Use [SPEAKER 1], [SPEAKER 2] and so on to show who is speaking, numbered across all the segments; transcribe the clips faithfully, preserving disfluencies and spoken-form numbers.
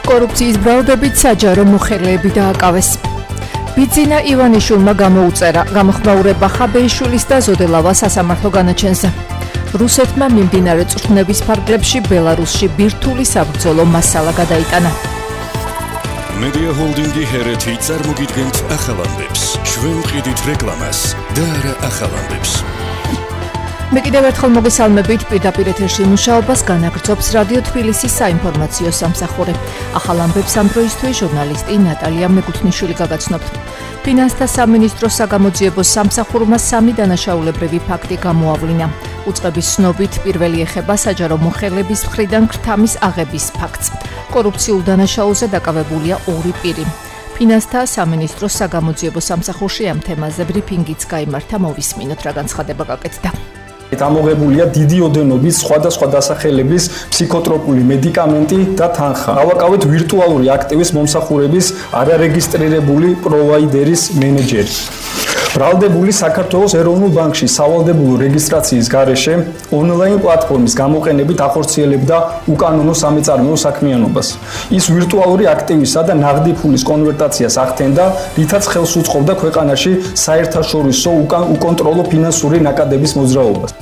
[SPEAKER 1] კორუფციის ბრალდებით საჯარო მოხელეები დააკავეს. ბიძინა ივანიშვილმა გამოუწერა გამოხმაურება ხაბეიშვილის და ზოდელავა სასამართლო განაჩენზე. რუსეთმა მიმდინარე წვრთნების ფარგლებში ბელარუსში ბირთვული საბრძოლო მასალა გადაიტანა.
[SPEAKER 2] Media Holdingi ჰერეთი წარმოგიდგენთ ახალამდებს. ჩვენ ვყიდით რეკლამას და არა ახალამდებს.
[SPEAKER 1] მე კიდევ ერთხელ მოგესალმებით პირდაპირ ეთერში მუშაობას განაგრძობს რადიო თბილისის საინფორმაციო სამსახური. ახალ ამბებს ამ დროისთვის ჟურნალისტი ნატალია მეგუთნიშვილი გაგაცნობთ. ფინანსთა სამინისტროს საგამოძიებო სამსახურმა სამი დანაშაულებრივი ფაქტი გამოავლინა. უწყების ცნობით პირველი ეხება საჯარო მოხელების მხრიდან ქრთამის აღების ფაქტს. კორუფციულ დანაშაულზე დაკავებულია ორი პირი. ფინანსთა სამინისტროს საგამოძიებო სამსახურში ამ თემაზე ბრიფინგიც გაიმართა, მოვისმინოთ რა განცხადება გაკეთდა.
[SPEAKER 3] დამოღებულია დიდი ოდენობის სხვადასხვა დასახელების ფსიქოტროპული მედიკამენტი და თანხა. გავაკავეთ ვირტუალური აქტივის მომსახურების არარეგისტრირებული პროვაიდერის მენეჯერი. ბრალდებული საქართველოს ეროვნულ ბანკში სავალდებულო რეგისტრაციის გარეშე ონლაინ პლატფორმის გამოყენებით ახორციელებდა უკანონო სამეწარმეო საქმიანობას. ის ვირტუალური აქტივისა და ნაღდი ფულის კონვერტაციას ახდენდა, რითაც ხელს უწყობდა ქვეყანაში საერთაშორისო უკონტროლო ფინანსური ნაკადების მოძრაობას.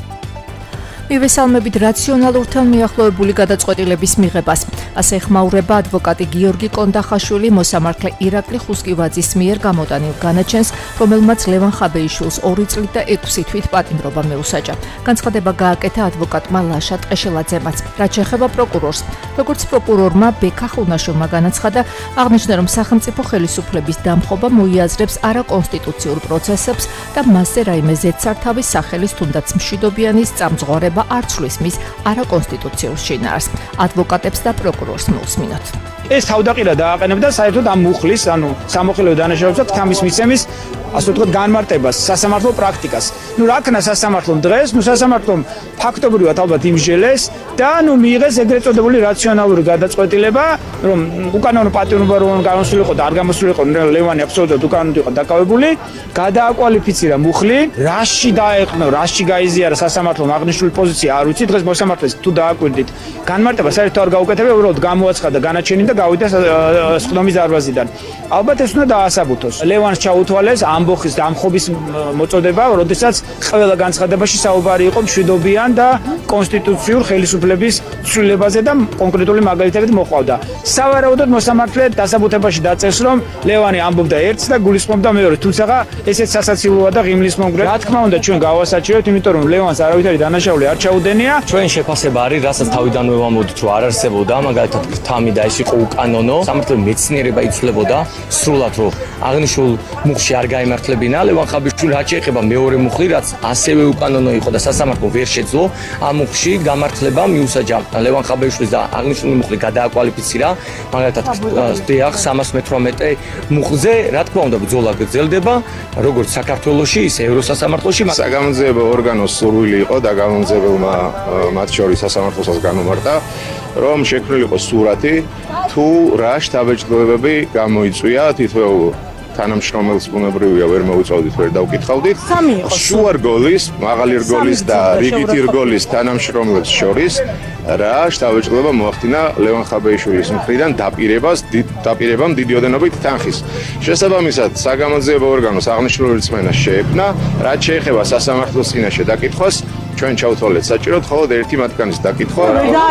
[SPEAKER 1] მივესალმებით რაციონალურთან მიახლოებული გადაწყვეტილების მიღებას. ასე ეხმაურება ადვოკატი გიორგი კონდახაშვილი მოსამართლე ირაკლი ხუსკივაძის მიერ გამოტანილ განაჩენს, რომელმაც ლევან ხაბეიშვილს ორი წლით და ექვსი თვით პატიმრობა მეუსაჯა. განცხადება გააკეთა ადვოკატმა ლაშა ტყეშელაძემაც. რაც შეეხება პროკურორს, როგორც პროკურორმა ბექა ხუნაშოვმა განაცხადა, აღნიშნა, რომ სახელმწიფო ხელისუფლების დამხობა მოიაზრებს არაკონსტიტუციურ პროცესებს და მასზე რაიმე ზედსართავის სახელის თუნდაც მშვიდობიანის წამძღვარება არ ცვლის მის არაკონსტიტუციურ შინაარს. ადვოკატებს და პროკურორს მოусმინოთ.
[SPEAKER 4] ეს თავდაყირა დააყენებდა საერთოდ ამ მუხლის, ანუ სამოხელეო დანაშაულებსა და თამის მიცემის, ასე ვთქვათ, განმარტებას, სასამართლო პრაქტიკას. ნუ რა ქნა სასამართლომ დღეს, ნუ სასამართლომ ფაქტობრივად ალბათ იმსჯელეს და ნუ მიიღეს ეგრეთ წოდებული რაციონალური გადაწყვეტილება, რომ უკანონო პატიმრობა რომ გამოსულიყო და არ გამოსულიყო, ლევანი აბსოლუტურად უკანონოდ იყო დაკავებული, გადააკვალიფიცირა მუხლი, რაში დაეყნო, რაში გაიზიარა სასამართლომ აღნიშნული პოზიცია, არ ვიცი, დღეს მოსამართლეს თუ დააკვირდით, განმარტება საერთოდ არ გაუკეთებია, უბრალოდ გამოაცხადა განაჩენი და გავიდა სხდომის დარბაზიდან. ალბათ ეს უნდა დაასაბუთოს. ლევანს ჩაუთვალეს ამბოხის დამხობის მოწოდება, როდესაც ყველა განცხადებაში საუბარი იყო მშვიდობიან და კონსტიტუციურ ხელისუფლების ცვლილებაზე და კონკრეტული მაგალითებით მოყავდა. სავარაუდოდ მოსამართლე დასაბუთებაში დაწერს, რომ ლევანი ამბობდა ერთს და გულისხმობდა მეორეს, თუმცა ესეც სასაცილოა და ღიმლის მომგვრე. რა თქმა უნდა, ჩვენ გავასაჩივრებთ, იმიტომ რომ ლევანს არავითარი დანაშაული არ ჩაუდენია.
[SPEAKER 5] ჩვენ შეფასება არის, რასაც თავიდანვე ვამბობთ, რომ არ არსებობდა, მაგალითად თამი და ეს იყო უკანონო, სამართლე მეცნიერება იცვლებოდა, სრულად რომ აღნიშნულ მუხლში არ გაიმართლებინა, ლევან ხაბეიშვილი რაც შეეხება მეორე მუხლი, რაც ასევე უკანონო იყო და სასამართლო ვერ შეძლო, ამ მუხლში გამართლება მიუსაჯა ლევან ხაბეიშვილის და აღნიშნული მუხლი გადააკვალიფიცირა, მაგალითად დიახ სამას მეთვრამეტე მუხლზე, რა თქმა უნდა, ბრძოლა გრძელდება, როგორც საქართველოში, ისე ევროსასამართლოში.
[SPEAKER 6] საგამოძიებო ორგანოს სურვილი იყო და გამომძიებელმა მათ შორის სასამართლოსაც განუმარტა, რომ შექმნილიყო სურათი, თუ რა შთაბეჭდილებები გამოიწვია თითოეულ თანამშრომელს, ბუნებრივია, ვერ მოვიწოდით, ვერ დავკითხავდით. შუა რგოლის, მაღალი რგოლის და რიგითი რგოლის თანამშრომლებს შორის რა შთაბეჭდილება მოახდინა ლევან ხაბეიშვილის მხრიდან დაპირებას, დაპირებამ დიდი ოდენობით თანხის. შესაბამისად, საგამოძიებო ორგანოს აღნიშნული რწმენა შეექმნა, რაც შეეხება სასამართლოს წინაშე დაკითხვას, ჩვენ ჩავთვალეთ საჭიროდ, ხოლო ერთი მათგანის დაკითხვა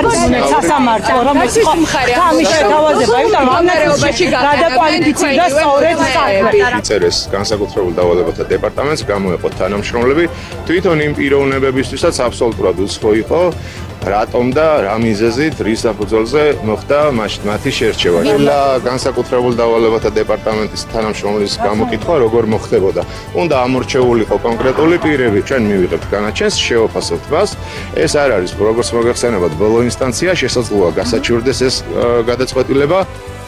[SPEAKER 7] სასამართლო, რომელიც თამის შეთავაზება, იმიტომ რომ ამერეობაში გადაკვალიფიცირდა სწორედ საერთოდ.
[SPEAKER 6] იწერეს განსაკუთრებულ დავალებათა დეპარტამენტს, გამოეყო თანამშრომლები, თვითონ იმ პიროვნებებისთვისაც აბსოლუტურად უცხო იყო, რატომ და რა მიზეზით, რის საფუძველზე მოხდა მათი შერჩევა. ყველა განსაკუთრებულ დავალებათა დეპარტამენტის თანამშრომლის გამოკითხვა როგორ მოხდებოდა. უნდა ამორჩეულიყო კონკრეტული პირები. ჩვენ მივიღებთ განაჩენს, შევაფასებთ მას. ეს არ არის, როგორც მოგეხსენებათ, ბოლო ინსტანცია, შესაძლოა გასაჩივრდეს ეს გადაწყვეტილება.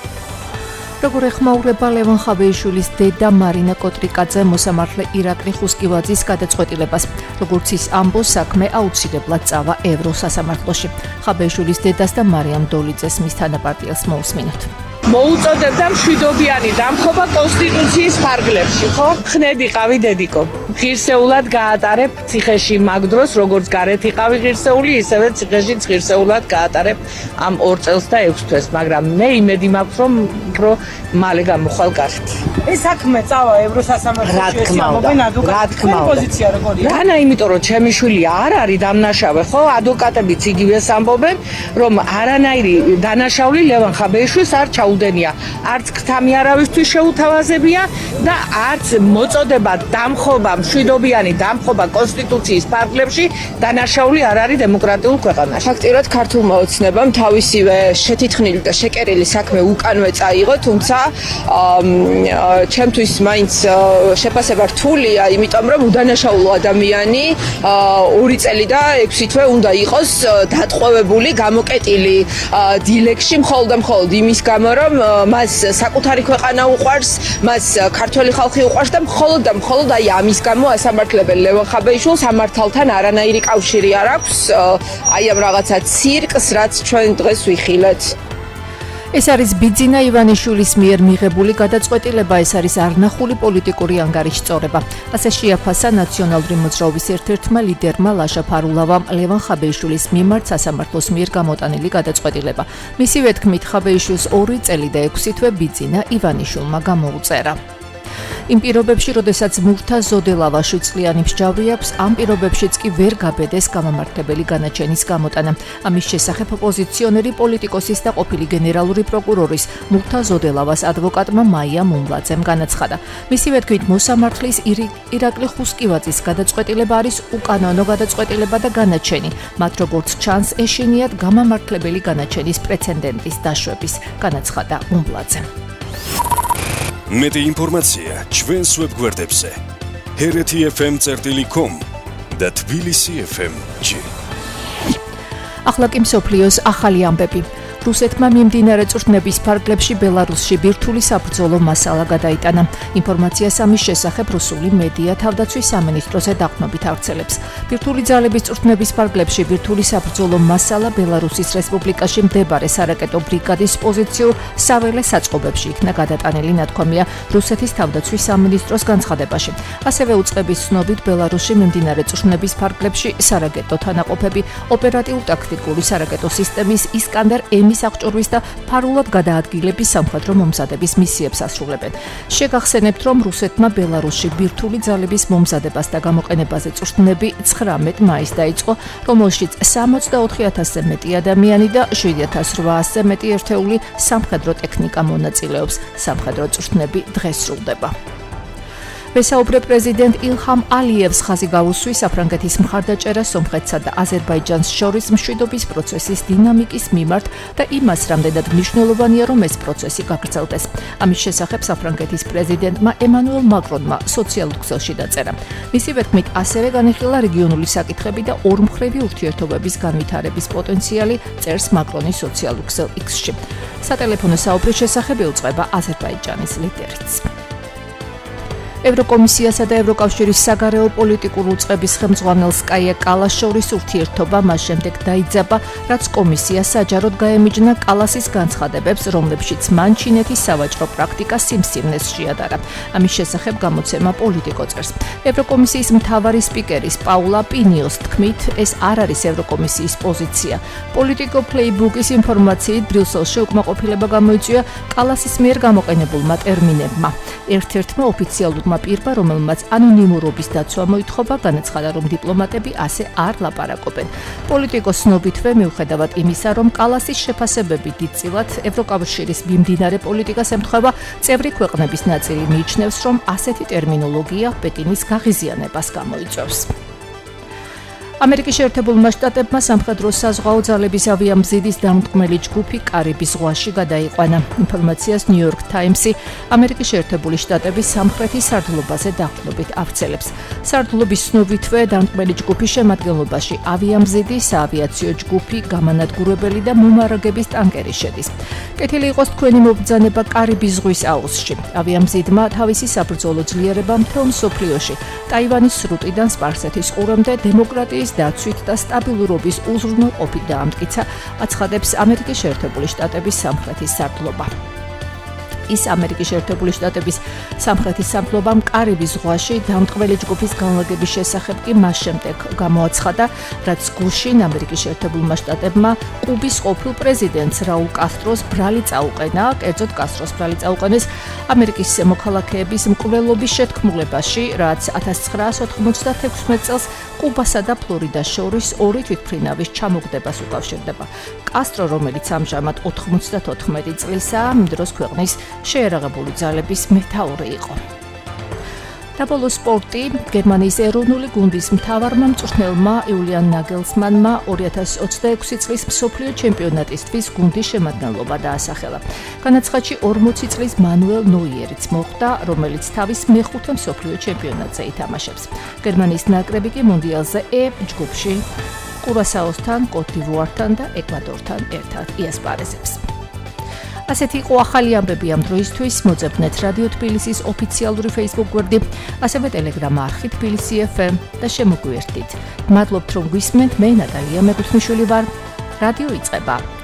[SPEAKER 1] როგორ ეხმაურება ლევან ხაბეიშვილის დედა მარინა კოტრიკაძე მოსამართლე ირაკლი ხუსკივაძის გადაწყვეტილებას. როგორც ის ამბობს, საქმე აუცილებლად წავა ევროსასამართლოში. ხაბეიშვილის დედას და მარიამ დოლიძეს მის თანაპარტიელს მოусმინოთ.
[SPEAKER 7] მოუწოდებდა მშვიდობიანი დამხობა კონსტიტუციის ფარგლებში, ხო? ხნედი ყავი დედიკო. ღირსეულად გაატარებ ციხეში მაგ დროს, როგორც გარეთ იყავი ღირსეული, ისევე ციხეში ღირსეულად გაატარებ ამ ორ წელს და ექვს თვეს, მაგრამ მე იმედი მაქვს, რომ უფრო მალე გამოხვალ გარეთ.
[SPEAKER 8] ეს საქმე წავა ევროსასამართლოში ამობენ ადვოკატის პოზიცია როგორია?
[SPEAKER 7] განა, იმიტომ რომ ჩემი შვილი არ არის დამნაშავე, ხო? ადვოკატებიც იგივეს ამბობენ, რომ არანაირი დანაშაული ლევან ხაბეიშვილს არ ჩაუდენია. არც ქთამი არავისთვის შეუთავაზებია და არც მოწოდება დამხობა, მშვიდობიანი დამხობა კონსტიტუციის ფარგლებში დანაშაული არ არის დემოკრატიულ ქვეყანაში.
[SPEAKER 9] ფაქტიურად ქართულმა ოცნებამ თავისივე შეთითხნილი და შეკერილი საქმე უკანვე წაიღო, თუმცა ჩემთვის მაინც შეფასება რთულია, იმიტომ რომ უდანაშაულო ადამიანი ორი წელი და ექვსი თვე უნდა იყოს დატყვევებული, გამოკეტილი დილეგში მხოლოდ და მხოლოდ იმის გამო, რომ მას საკუთარი ქვეყანა უყვარს, მას ქართველი ხალხი უყვარს და მხოლოდ და მხოლოდ აი ამის გამო ასამართლებელ ლევან ხაბეიშვილს სამართალთან არანაირი კავშირი არ აქვს აი ამ რაღაცა ცირკს, რაც ჩვენ დღეს ვიხილეთ.
[SPEAKER 1] ეს არის ბიძინა ივანიშვილის მიერ მიღებული გადაწყვეტილება, ეს არის არნახული პოლიტიკური ანგარიშწორება. ასე შეაფასა ნაციონალური მოძრაობის ერთ-ერთმა ლიდერმა ლაშა ფარულავამ ლევან ხაბეიშვილის მიმართ სასამართლოს მიერ გამოტანილი გადაწყვეტილება. მისივე თქმით, ხაბეიშვილს ორი წელი და ექვსი თვე ბიძინა ივანიშვილმა გამოუწერა. იმ პირობებში, როდესაც მურთა ზოდელავა შვიდწლიანი მსჯავრი აქვს, ამ პირობებშიც კი ვერ გაბედეს გამამართლებელი განაჩენის გამოტანა. ამის შესახებ ოპოზიციონერი პოლიტიკოსის და ყოფილი გენერალური პროკურორის მურთა ზოდელავას ადვოკატმა მაია მუმლაძემ განაცხადა. მისივე თქმით, მოსამართლის ირაკლი ხუსკივაძის გადაწყვეტილება არის უკანონო გადაწყვეტილება და განაჩენი, მათ როგორც ჩანს ეშინიათ გამამართლებელი განაჩენის პრეცედენტის დაშვების, განაცხადა მუმლაძემ.
[SPEAKER 2] მეტი ინფორმაცია ჩვენს ვებგვერდებზე ჰერეთი ეფ ემ წერტილი კომ და თბილისი ეფ ემ ჯი.
[SPEAKER 1] ახლა კი მსოფლიოს ახალი ამბები. რუსეთმა მიმდინარე წვრთნების ფარგლებში ბელარუსში ბირთვული საბრძოლო მასალა გადაიტანა. ინფორმაციას ამის შესახებ რუსული მედია თავდაცვის სამინისტროზე დაყრდნობით ავრცელებს. ბირთვული ძალების წვრთნების ფარგლებში ბირთვული საბრძოლო მასალა ბელარუსის რესპუბლიკაში მდებარე სარაკეტო ბრიგადის პოზიციურ საველე საწყობებში იქნა გადატანილი, ნათქვამია რუსეთის თავდაცვის სამინისტროს განცხადებაში. ასევე უწყების ცნობით ბელარუსში მიმდინარე წვრთნების ფარგლებში სარაკეტო თანაყოფები ოპერატიულ-ტაქტიკური სარაკეტო სისტემის ისკანდარ ემის აღჭურვის და ფარულად გადაადგილების სამხედრო მომზადების მისიებს ასრულებენ. შეგახსენებთ, რომ რუსეთმა ბელარუსში ბირთვული ძალების მომზადებას და გამოყენებაზე წვრთნები ცხრამეტ მაისს დაიწყო, რომელშიც სამოცდაოთხი ათასზე მეტი ადამიანი და შვიდი ათას რვაასზე მეტი ერთეული სამხედრო ტექნიკა მონაწილეობს. სამხედრო წვრთნები დღეს სრულდება. ვესაუბრე პრეზიდენტ ილჰამ ალიევს ხაზი გაუსვი საფრანგეთის მხარდაჭერა სომხეთსა და აზერბაიჯანს შორის მშვიდობის პროცესის დინამიკის მიმართ და იმას, რამდენად მნიშვნელოვანია, რომ ეს პროცესი გაგრძელდეს. ამის შესახებ საფრანგეთის პრეზიდენტმა ემანუელ მაკრონმა სოციალურ ქსელში დაწერა. მისივე თქმით, ასევე განიხილა რეგიონული საკითხები და ორმხრივი ურთიერთობების განვითარების პოტენციალი, წერს მაკრონის სოციალურ ქსელ იქსში. სატელეფონო საუბრის შესახებ იუწყება აზერბაიჯანის ლიდერიც. ევროკომისიასა და ევროკავშირის საგარეო პოლიტიკურ უწყების ხელმძღვანელს კაია კალას შორის ურთიერთობა მას შემდეგ დაიძაბა, რაც კომისია საჯაროდ გაემიჯნა კალასის განცხადებებს, რომლებშიც მან ჩინეთის სავაჭრო პრაქტიკა სიმსივნეს შეადარა. ამის შესახებ გამოცემა პოლიტიკო წერს. ევროკომისიის მთავარი სპიკერის პაულა პინიოს თქმით, ეს არ არის ევროკომისიის პოზიცია. პოლიტიკო პლეიბუკის ინფორმაციით ბრიუსელში უკმაყოფილება გამოიწვია კალასის მიერ გამოყენებულმა ტერმინებმა. ერთ-ერთმა ოფიციალურ პირმა, რომელმაც ანონიმურობის დაცვა მოითხოვა, განაცხადა, რომ დიპლომატები ასე არ ლაპარაკობენ. პოლიტიკოს ცნობითვე მიუხედავად იმისა, რომ კალასის შეფასებები დიდწილად ევროკავშირის მიმდინარე პოლიტიკას ემთხვევა, წევრი ქვეყნების ნაწილი მიიჩნევს, რომ ასეთი ტერმინოლოგია პეკინის გაღიზიანებას გამოიწვევს. ამერიკის შეერთებულმა შტატებმა სამხედრო საზღვაო ძალების ავიამზიდის დამდგმელი ჯგუფი კარიბის ზღვაში გადაიყვანა. ინფორმაციას ნიუ-იორკ ტაიმსი ამერიკის შეერთებული შტატების სამხრეთის სარდლობაზე დაყრდნობით ავრცელებს. სარდლობის ცნობითვე დამდგმელი ჯგუფის შემადგენლობაში ავიამზიდი, საავიაციო ჯგუფი, გამანადგურებელი და მომარაგების ტანკერი შედის. კეთილი იყოს თქვენი მობრძანება კარიბის ზღვის აუზში. ავიამზიდმა თავისი საბრძოლო ძლიერება მთელ მსოფლიოში, ტაივანის სრუტიდან სპარსეთის ყურემდე დემოკრატიის დაცვით და სტაბილურობის უზრუნველყოფით დაამტკიცა, აცხადებს ამერიკის შეერთებული შტატების სამხრეთის სარდლობა. ის ამერიკის შეერთებული შტატების სამხრეთის სამფლობამ კარიბის ზღვაში დამტყველი ჯგუფის განლაგების შესახებ კი მას შემდეგ გამოაცხადა, რაც გუშინ ამერიკის შეერთებულმა შტატებმა კუბის ყოფილ პრეზიდენტს რაულ კასტროს ბრალი წაუყენა, კერძოდ კასტროს ბრალი წაუყენეს ამერიკის მოქალაქეების მკვლელობის შეთქმულებაში, რაც ათას ცხრაას ოთხმოცდათექვსმეტ წელს კუბასა და ფლორიდას შორის ორი თვითმფრინავის ჩამოგდებას უკავშირდება. კასტრო, რომელიც ამჟამად ოთხმოცდათოთხმეტი წლისაა, იმ დროს ქვეყნის შეერაღებული ძალების მეთაური იყო. და ბოლოს სპორტი, გერმანიის ეროვნული გუნდის მთავარმა მწვრთნელმა იულიან ნაგელსმანმა ორი ათას ოცდაექვსი წლის მსოფლიო ჩემპიონატისთვის გუნდის შემადგენლობა დაასახელა. განაცხადში ორმოცი წლის მანუელ ნოიერიც მოხვდა, რომელიც თავის მეხუთე მსოფლიო ჩემპიონატზე ითამაშებს. გერმანიის ნაკრები კი მუნდიალზე E ჯგუფში კურასაოსთან, კოტ-დ'ივუართან და ეკვადორთან ერთად იასპარეზებს. ასეთი იყო ახალი ამბები ამ დროისთვის. მოძებნეთ რადიო თბილისის ოფიციალური Facebook გვერდი, ასევე Telegram არხი თბილისი F M და შემოგვიერთდით. მადლობთ რომ გვისმენთ, მე ნატალია მეფუტნიშვილი ვარ. რადიო იწყება.